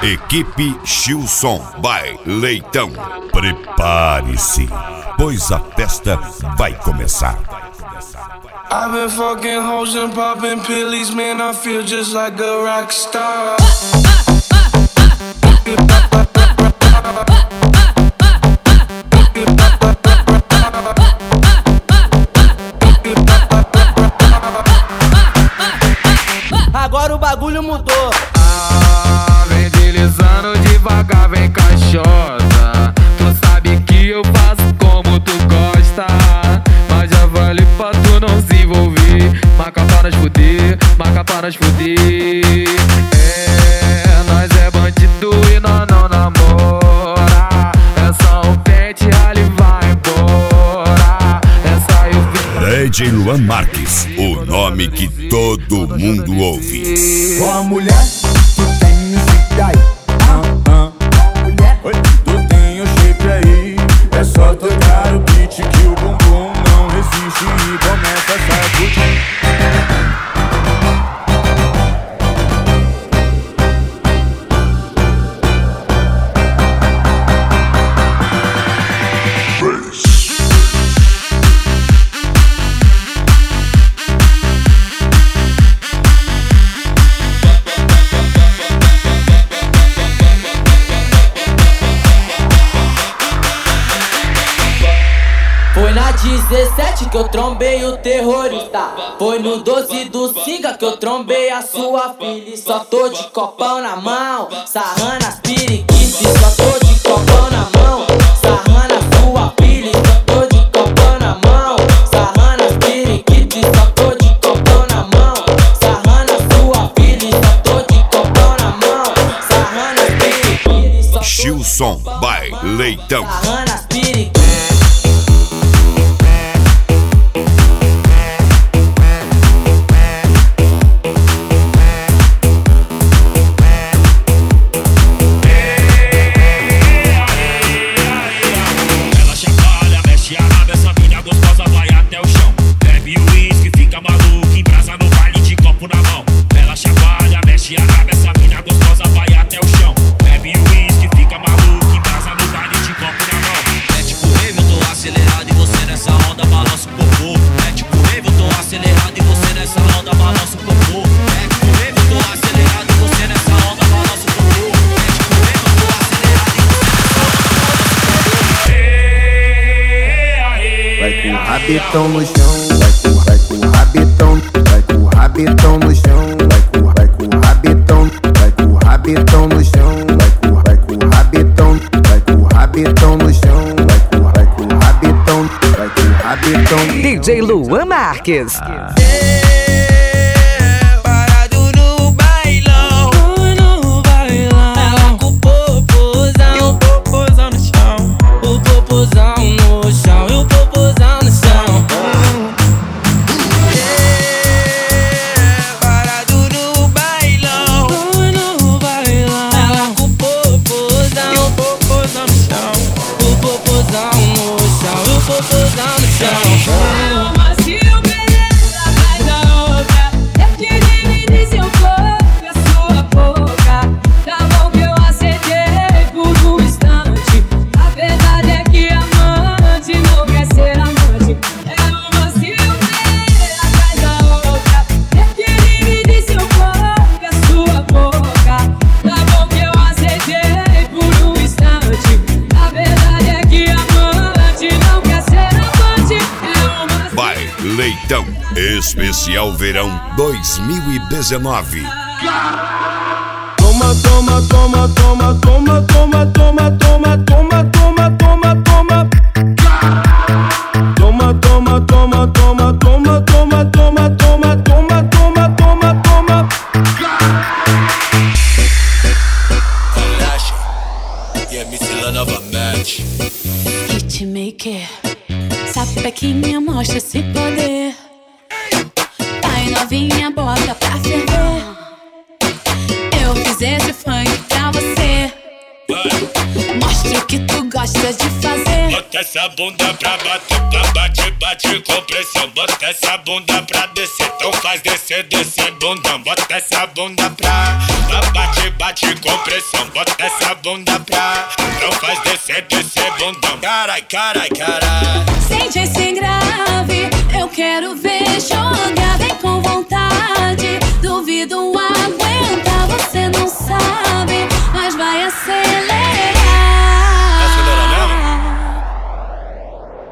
Equipe Gilson by Leitão. Prepare-se, pois a festa vai começar. I've been fucking hoes and popping pillies, man, I feel just like a rock star. Agora o bagulho mudou. Vem deslizando devagar, vem caixosa. Tu sabe que eu faço como tu gosta, mas já vale pra tu não se envolver. Marca pra nós fuder, marca pra nós fuder. É, nós é bandido e nós não namora. É só um pente, ali vai embora. Essa eu vi. DJ Luan Marques, o nome que todo mundo ouve. Ó, mulher, tu tem o shape aí. Mulher, tu tem o shape aí. É só tocar o beat que o bumbum não resiste e começa a sacudir. Foi na 17 que eu trombei o terrorista. Foi no 12 do Siga que eu trombei a sua filha. Só tô de copão na mão, sarrando as periquices. Só tô de copão na mão, sarrando a sua filha. Só tô de copão na mão, sarrando as periquices. Só tô de copão na mão, sarrando a sua filha. Só tô de copão na mão, sarrando as periquices. Gilson by Leitão. Sarrando as periquices. Rabetão no chão, vai com o rabetão, vai com o rabetão no chão, vai com o rabetão no chão, vai com o rabetão, vai com o rabetão no chão, vai com o rabetão. DJ Luan Marques. Parado no bailão, ela com o popozão e o popozão no chão, o popozão no chão e o popozão no chão. Parado no bailão, ela com o popozão e o popozão no chão, o popozão no chão e o popozão no chão. Macio, beleza, faz a outra. Eu te dividi seu corpo e a sua boca. Tá bom que eu aceitei por um instante. A verdade é que amante não quer ser amante. É o macio, beleza, faz a outra. Eu te dividi seu corpo e a sua boca. Tá bom que eu aceitei por um instante. A verdade é que amante não quer ser amante. É o macio. By Leitão, especial verão 2019. Toma, toma, toma, toma, toma, toma, toma, toma, toma, toma, toma, toma. Toma, toma, toma, toma, toma, toma, toma, toma, toma, toma, toma, toma. Hitmaker, sapequinha mostra esse poder. Vai novinha, bota pra ferver. Eu fiz esse funk pra você. Mostra o que tu gosta. gosta de fazer. Bota essa bunda pra bater, bate, bate com pressão. Bota essa bunda pra descer, então faz descer, descer bundão. Bota essa bunda pra bate, bate com pressão. Bota essa bunda pra, então faz descer, descer bundão. Carai, carai, carai. Sente esse grave, eu quero ver chorar.